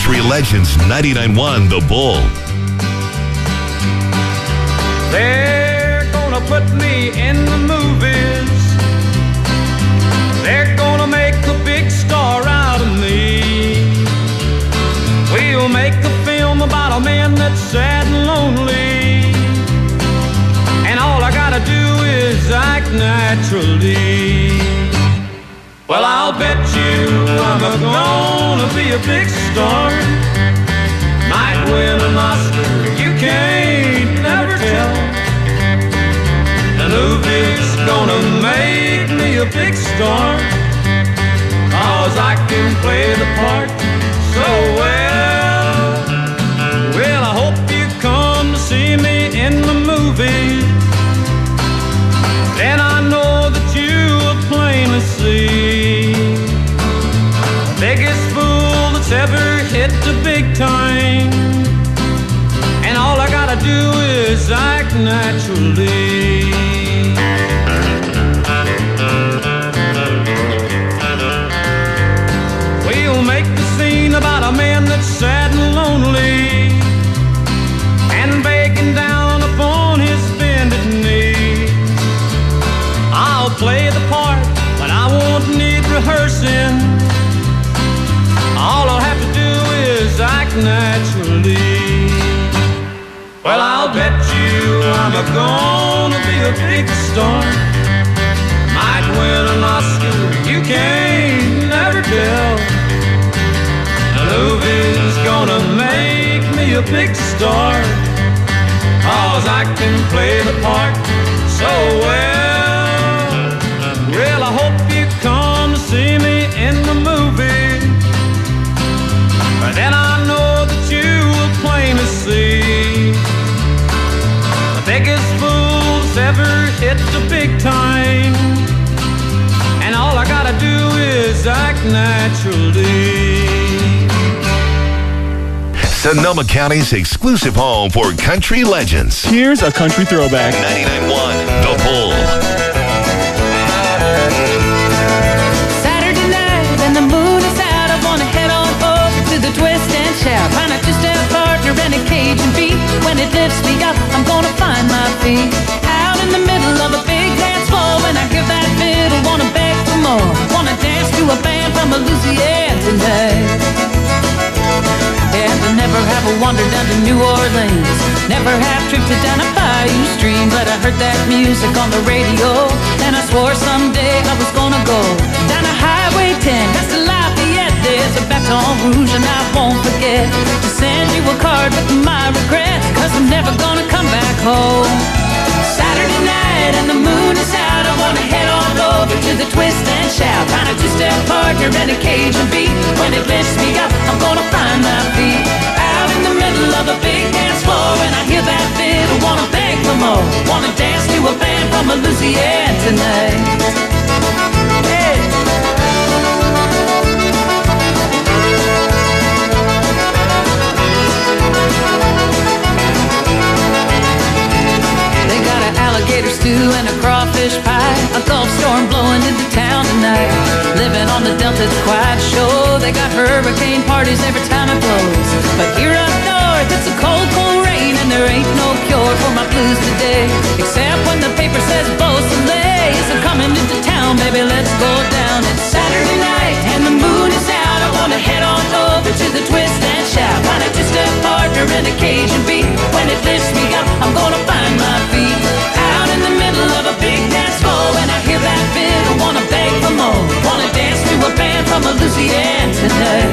Country Legends 99.1 The Bull. They're gonna put me in the movies. They're gonna make a big star out of me. We'll make a film about a man that's sad and lonely, and all I gotta do is act naturally. Well, I'll bet you I'm gonna be a big star. Might win an Oscar, you can't never tell. The movie's gonna make me a big star, 'cause I can play the part so well. Well, I hope you come to see me in the movie. Then I know that you will plainly see the biggest fool that's ever hit the big time, and all I gotta do is act naturally. We'll make the scene about a man that's sad and lonely, and begging down upon his bended knee. I'll play the part, but I won't need rehearsing. All I'll have to do is act naturally. Well, I'll bet you I'm gonna be a big star. Might win an Oscar, you can't never tell. The movie's gonna make me a big star, 'cause I can play the part so well. Well, I hope you come to see me in the movie. Then I know that you will plainly see the biggest fool's ever hit the big time, and all I gotta do is act naturally. Sonoma County's exclusive home for country legends. Here's a country throwback. 99.1 The Bull. Saturday night and the moon is out. I wanna head on over to the twist and shout. Find a two-step partner and a Cajun beat. When it lifts me up, I'm gonna find my feet. Out in the middle of a big dance floor, when I hear that fiddle, wanna beg for more. Wanna dance to a band from Louisiana tonight. And I never have wandered down to New Orleans, never have tripped down a bayou stream, but I heard that music on the radio, and I swore someday I was gonna go down to Highway 10, past the Lafayette. There's a Baton Rouge and I won't forget to send you a card with my regrets, 'cause I'm never gonna come back home. Saturday night and the moon is out. I wanna head on over to the twist and shout. Find a two-step partner and a Cajun beat. When it lifts me up, I'm gonna find my feet. Out in the middle of a big dance floor, and I hear that fiddle, wanna beg for more. Wanna dance to a band from Louisiana tonight. Hey. They got an alligator stew and a crawfish pie, a Gulf storm blowing into town tonight. Living on the Delta's quiet show. They got hurricane parties every time it blows. But here up north, it's a cold, cold rain, and there ain't no cure for my blues today, except when the paper says Beausoleil is coming into town. Baby, let's go down. It's Saturday night and the moon is out. I wanna head on over to the twist and shout. Find a two-step partner and a Cajun beat. When it lifts me up, I'm gonna find my feet. Out in the middle of a big dance floor, when I hear that fiddle, wanna beg for more. Wanna dance to a band from Louisiana tonight.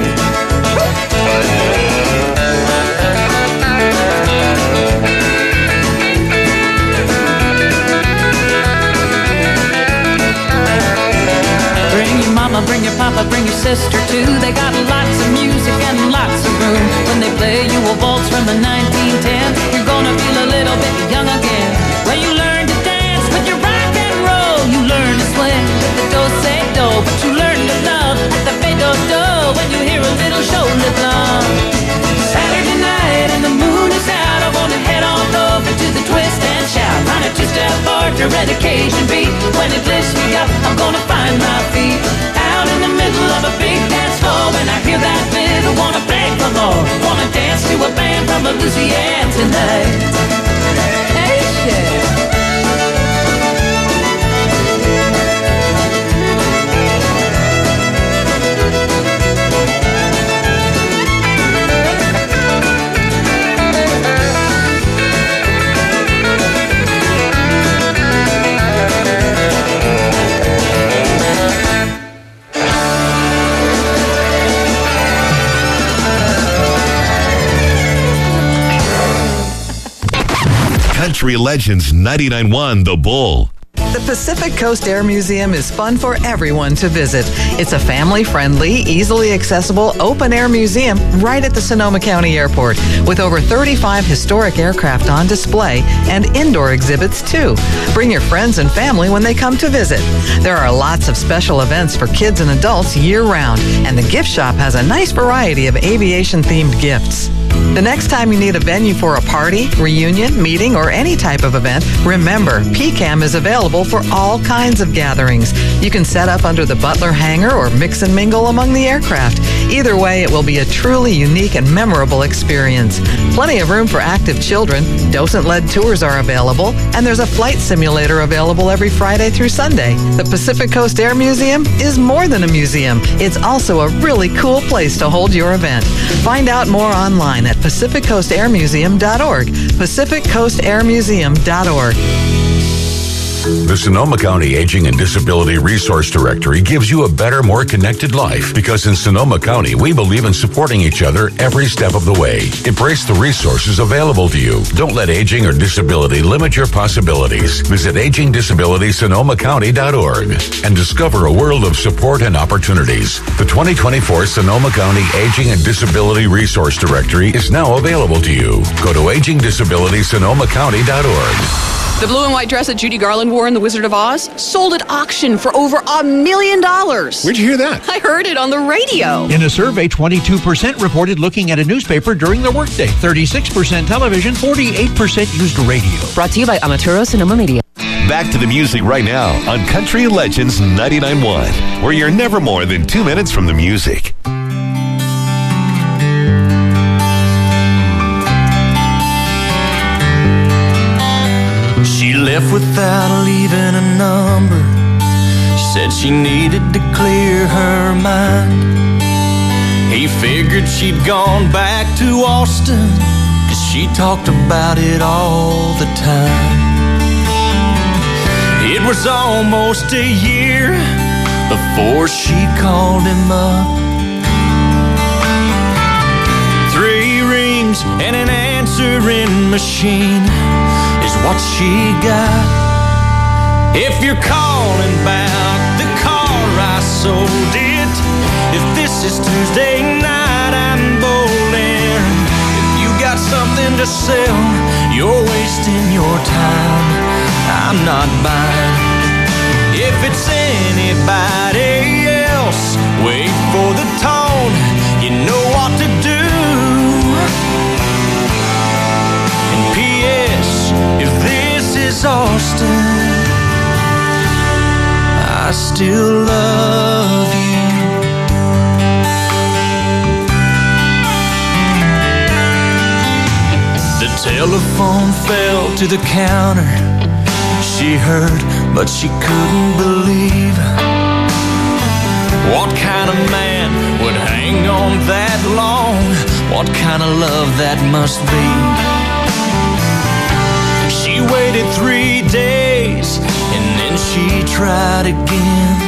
Bring your mama, bring your papa, bring your sister too. They got lots of music and lots of room. When they play you a waltz from the 1910, you're gonna feel a little bit young again. When you learn to dance with your rock and roll, you learn to swing with the do-say-do, but you learn to love at the do-do when you hear a little shoulder blunt. Saturday night and the moon is out. I wanna head on over to the twist and shout. Find a two-step partner and a Cajun beat. When it lifts me up, I'm gonna find my feet. Out in the middle of a big dance floor, when I hear that fiddle, wanna beg for more. Country Legends 99.1 The Bull. The Pacific Coast Air Museum is fun for everyone to visit. It's a family-friendly, easily accessible, open-air museum right at the Sonoma County Airport with over 35 historic aircraft on display and indoor exhibits too. Bring your friends and family when they come to visit. There are lots of special events for kids and adults year-round, and the gift shop has a nice variety of aviation-themed gifts. The next time you need a venue for a party, reunion, meeting, or any type of event, remember, PCAM is available for all kinds of gatherings. You can set up under the Butler hangar or mix and mingle among the aircraft. Either way, it will be a truly unique and memorable experience. Plenty of room for active children, docent-led tours are available, and there's a flight simulator available every Friday through Sunday. The Pacific Coast Air Museum is more than a museum. It's also a really cool place to hold your event. Find out more online at PacificCoastAirMuseum.org. PacificCoastAirMuseum.org. The Sonoma County Aging and Disability Resource Directory gives you a better, more connected life because in Sonoma County, we believe in supporting each other every step of the way. Embrace the resources available to you. Don't let aging or disability limit your possibilities. Visit agingdisabilitysonomacounty.org and discover a world of support and opportunities. The 2024 Sonoma County Aging and Disability Resource Directory is now available to you. Go to agingdisabilitysonomacounty.org. The blue and white dress that Judy Garland wore in The Wizard of Oz sold at auction for over $1 million. Where'd you hear that? I heard it on the radio. In a survey, 22% reported looking at a newspaper during their workday. 36% television, 48% used radio. Brought to you by Amaturo Sonoma Media. Back to the music right now on Country Legends 99.1, where you're never more than 2 minutes from the music. She left without leaving a number. She said she needed to clear her mind. He figured she'd gone back to Austin, 'cause she talked about it all the time. It was almost a year before she called him up. 3 rings and an answering machine is what she got. If you're calling about the car I sold it, if this is Tuesday night I'm bowling, if you got something to sell, you're wasting your time, I'm not buying. If it's anybody else, wait for the tone, you know what to do. And P.S. if this is Austin, I still love you. The telephone fell to the counter. She heard, but she couldn't believe. What kind of man would hang on that long? What kind of love that must be? She waited 3 days and then she tried again.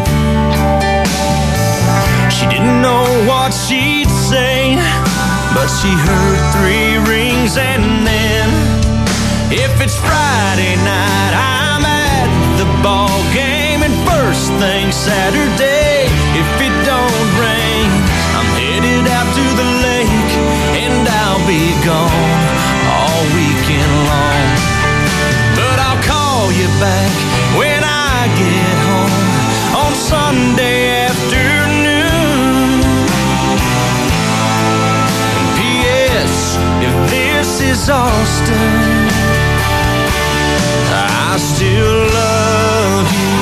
She didn't know what she'd say, but she heard 3 rings and then, if it's Friday night, I'm at the ball game, and first thing Saturday, if it don't rain, I'm headed out to the lake, and I'll be gone all weekend long. But I'll call you back when I get home on Sunday afternoon. And P.S. if this is Austin, I still love you.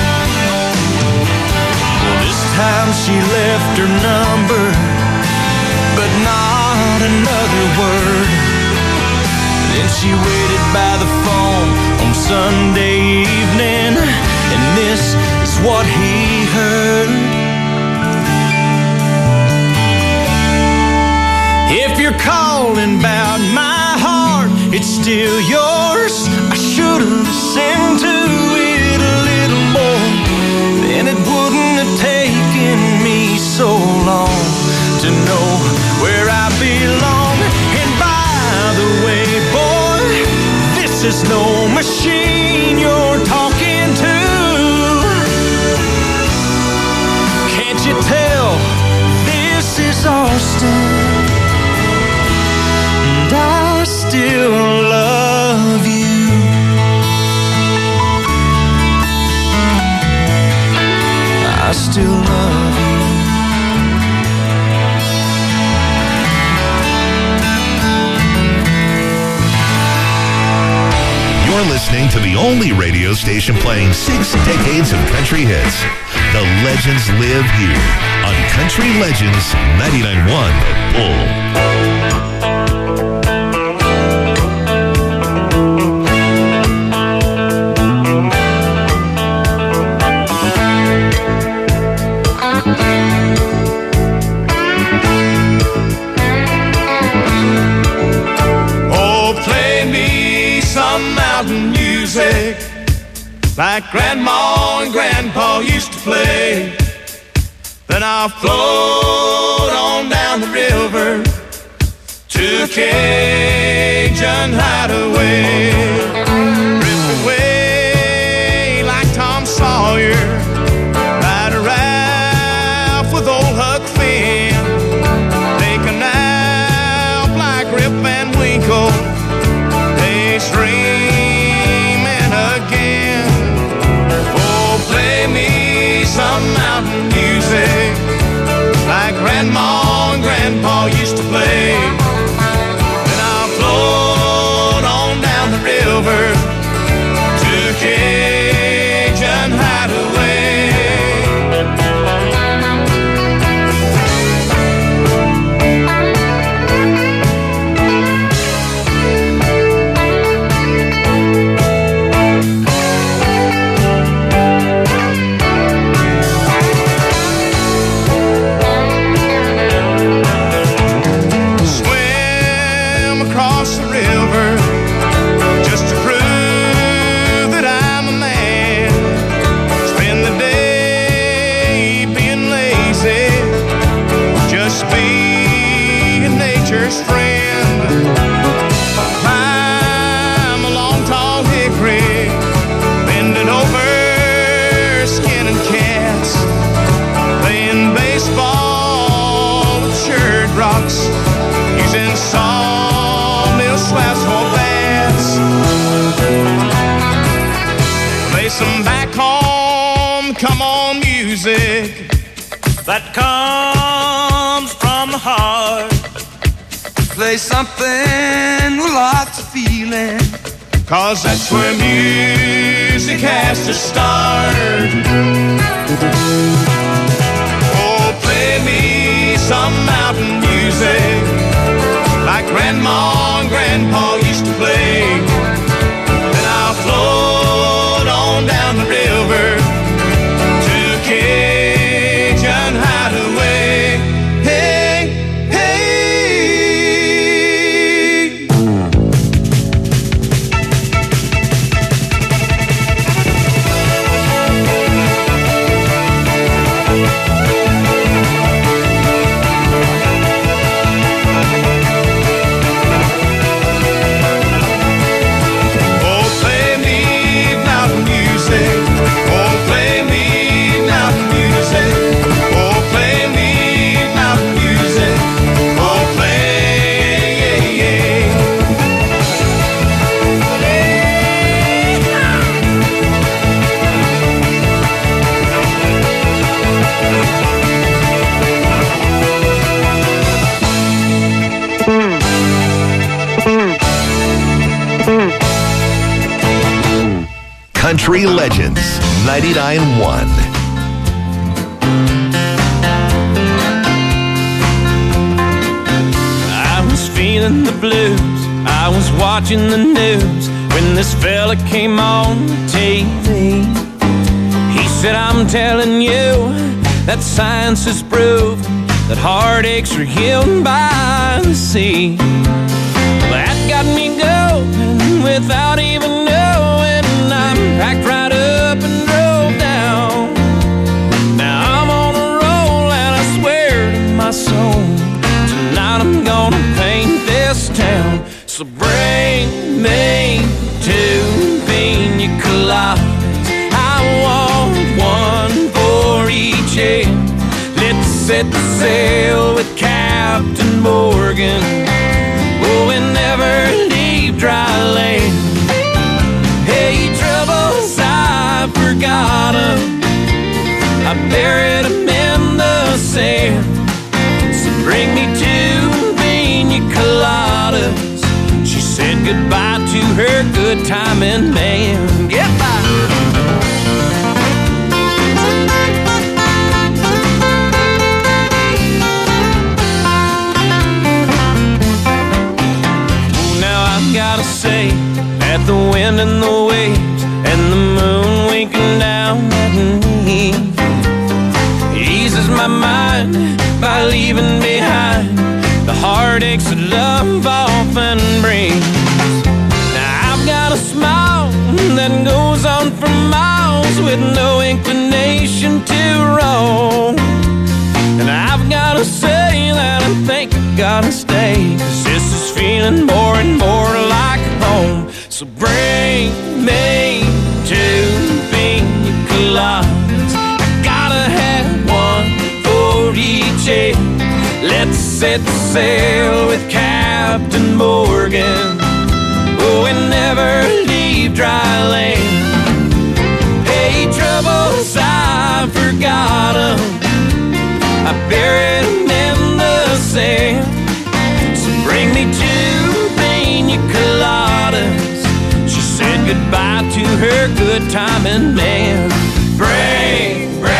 Well, this time she left her number, but not another word. Then she waited by the phone on Sunday evening, and this is what he heard. If you're calling about my heart, it's still yours. I should have listened to it a little more, then it wouldn't have taken me so long to know where I belong. And by the way, boy, this It's no machine you're talking to. Can't you tell this is Austin? And I still love you. I still love you. You're listening to the only radio station playing 6 decades of country hits. The legends live here on Country Legends 99.1 The Bull. Like Grandma and Grandpa used to play. Then I'll float on down the river to a Cajun hideaway. Drift away like Tom Sawyer, ride a raft with old Huck Finn, take a nap like Rip Van Winkle, daydreaming again. Play me some mountain music like Grandma and Grandpa used to play. Then I'll float on down the river to Cajun hideaway. Using sawmill slabs for bats. Play some back home, come on music that comes from the heart. Play something with lots of feeling, 'cause that's where music has to start. Oh, play me some mountain music like Grandma and Grandpa used to play. Then I'll float on down the river to Cajun hideaway. Hey, hey. Country Legends 99.1. I was feeling the blues, I was watching the news when this fella came on TV. He said, I'm telling you that science has proved that heartaches are healed by the sea. That got me going without even knowing. I packed right up and drove down. Now I'm on a roll and I swear to my soul, I'm gonna paint this town. So bring me to Captain Morgan. Oh, we never leave dry land. Hey, troubles, I forgot 'em. I buried 'em in the sand. So bring me 2 pina coladas. She said goodbye to her good timing man. Goodbye. Gotta say that the wind and the waves and the moon winking down at me eases my mind by leaving behind the heartaches that love often brings. Now I've got a smile that goes on for miles with no inclination to roam. And I've gotta say that I think I gotta stay, 'cause this is feeling more and more like home. So bring me 2 pina coladas. I gotta have 1 for each head. Let's set sail with Captain Morgan. Oh, we never leave dry land. Hey, troubles, I forgot 'em. I buried 'em in the sand. So bring me 2 pina coladas. She said goodbye to her good timing man. Bring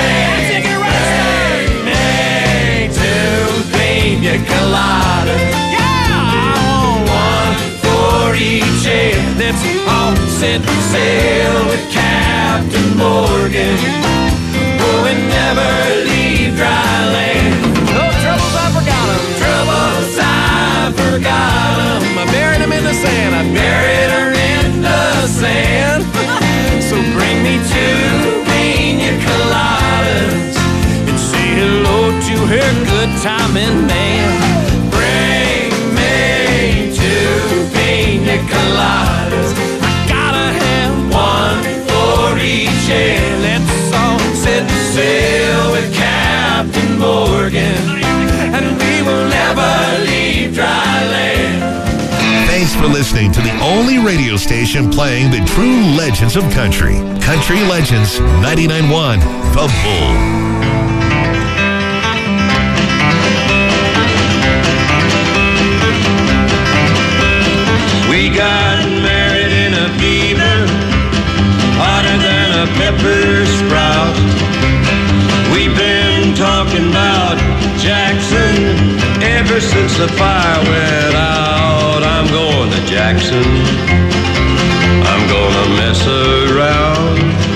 me 2 pina coladas. Yeah, I want 1 for each head. Let's all set sail with Captain Morgan. Oh, we never leave dry land. No troubles, I forgot 'em. Troubles, I forgot 'em. I buried 'em in the sand. I buried her in the sand. So bring me 2 pina coladas and say hello to her good timing man. Bring me 2 pina coladas. I gotta have 1 for each head. Let's all set sail with Captain Morgan, and we will never leave dry land. Thanks for listening to the only radio station playing the true legends of country. Country Legends 99.1 The Bull. We got married in a fever, hotter than a pepper sprout. We've been talking about Jackson ever since the fire went out. I'm going to Jackson. I'm gonna mess around.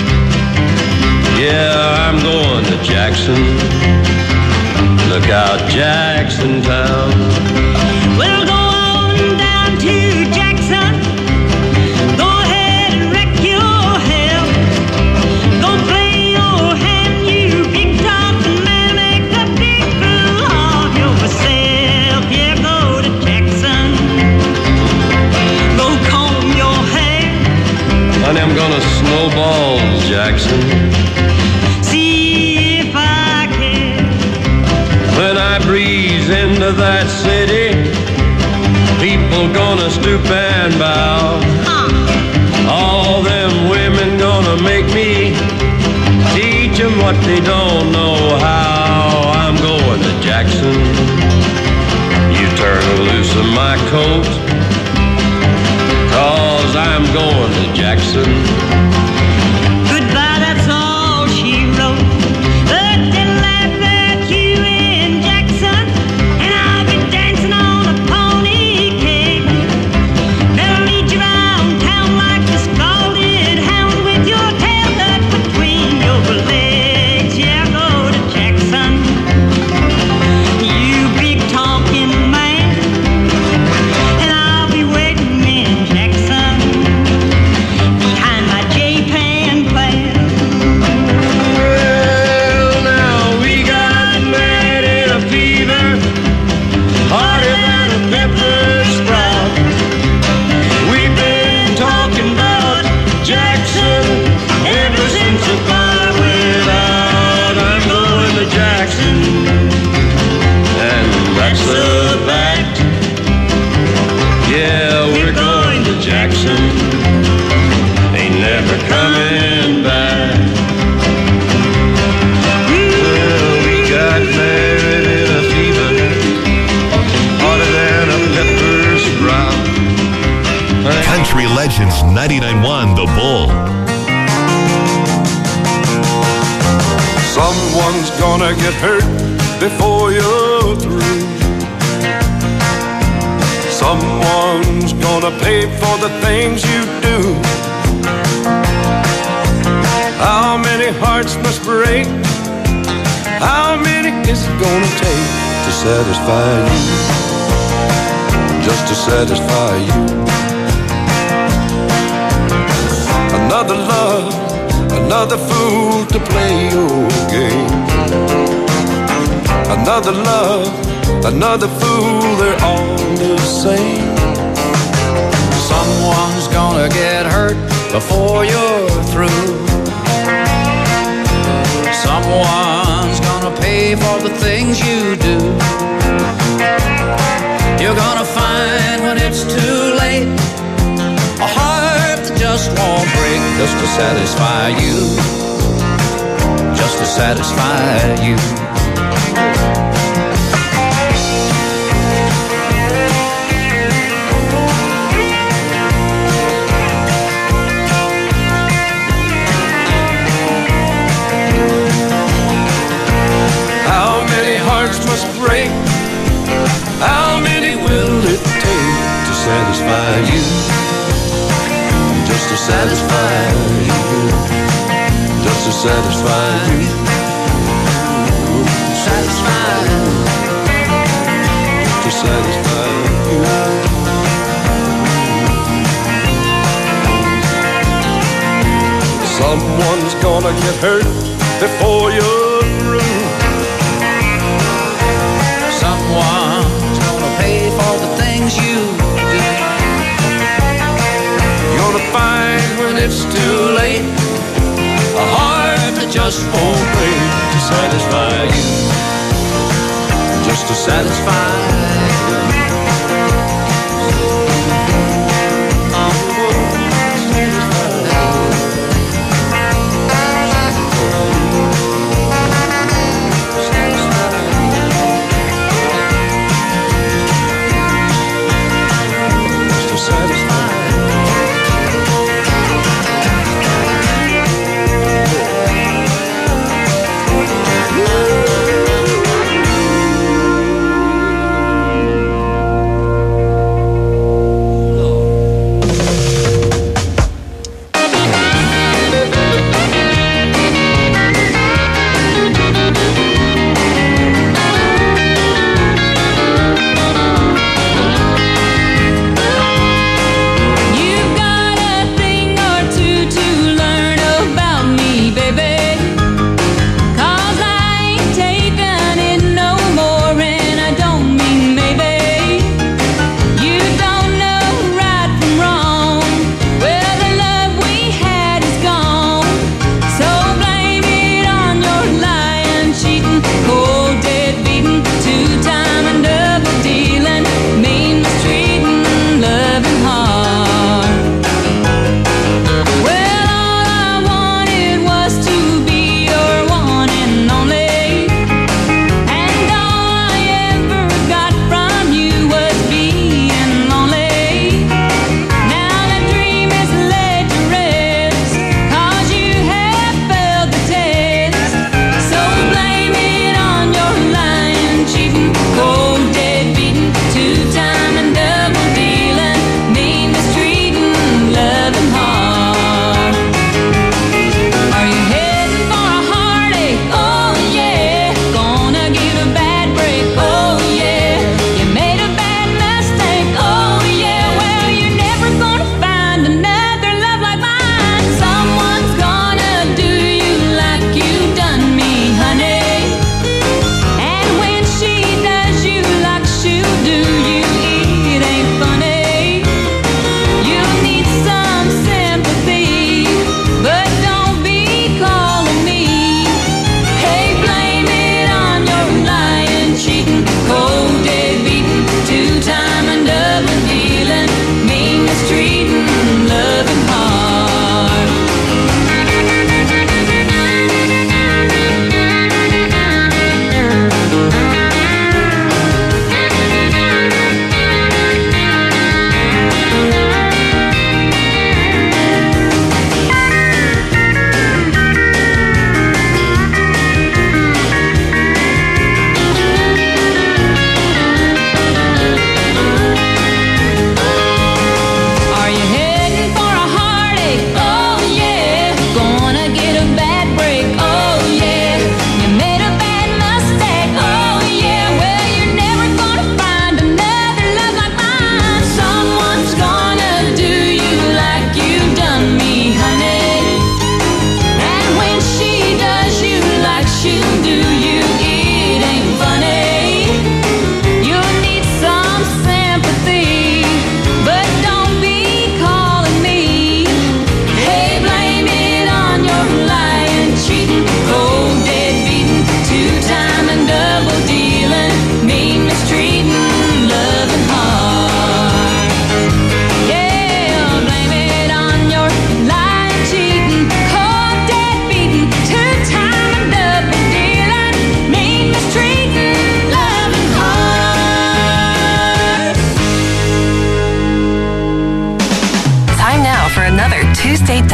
Yeah, I'm going to Jackson. Look out, Jackson Town. Well, go on down to Jackson. Go ahead and wreck your hell. Go play your hand, you big talking man. Make a big fool of yourself. Yeah, go to Jackson. Go comb your hair. Honey, I'm gonna snowball Jackson. See if I can. When I breeze into that city, people gonna stoop and bow. All them women gonna make me teach them what they don't know how. I'm going to Jackson. You turn loose of my coat, 'cause I'm going to Jackson. Goodbye, that's all she wrote. But they'll laugh at you in Jackson, and I'll be dancing on a pony cake. They'll lead you around town like a scalded hound with your tail tucked between your legs. Yeah, go to Jackson, you big talking man, and I'll be waiting in Jackson behind my J-Pan plan. Well, now we got married in a fever, hotter than a pepper sprout. We've been talking about Jackson ever since the fire went out. I'm going to Jackson, and that's the 99.1 The Bull. Someone's gonna get hurt before you're through. Someone's gonna pay for the things you do. How many hearts must break? How many is it gonna take to satisfy you? Just to satisfy you. Another love, another fool to play your game. Another love, another fool, they're all the same. Someone's gonna get hurt before you're through. Someone's gonna pay for the things you do. You're gonna find when it's too late a heart that just won't break, just to satisfy you, just to satisfy you. How many hearts must break? How many will it take to satisfy you? Just to satisfy you. Just to satisfy you. Satisfy you. To satisfy you. Someone's gonna get hurt before you're through. Someone's gonna pay for the things you do. You're gonna find when it's too late a heart that just won't break to satisfy you. Just to satisfy you.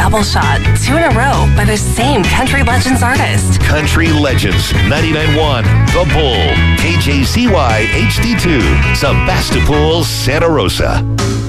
double shot, 2 in a row by the same Country Legends artist. Country Legends 99.1 The Bull, KJCY HD2, Sebastopol, Santa Rosa.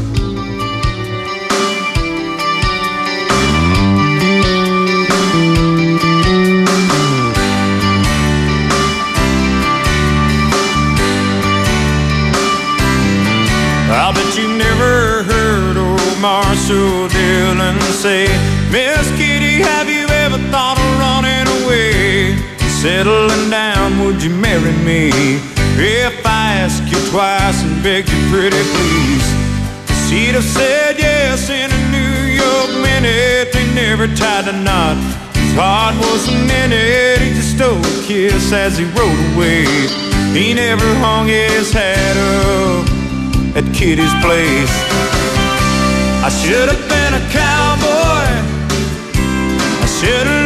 I bet you never heard old Marshall Dillon say, Miss Kitty, have you ever thought of running away? Settling down, would you marry me? If I ask you twice and beg you pretty please. She'd have said yes in a New York minute. They never tied a knot. His heart was a minute. He just stole a kiss as he rode away. He never hung his hat up at Kitty's place. I should have been a cowboy. I should have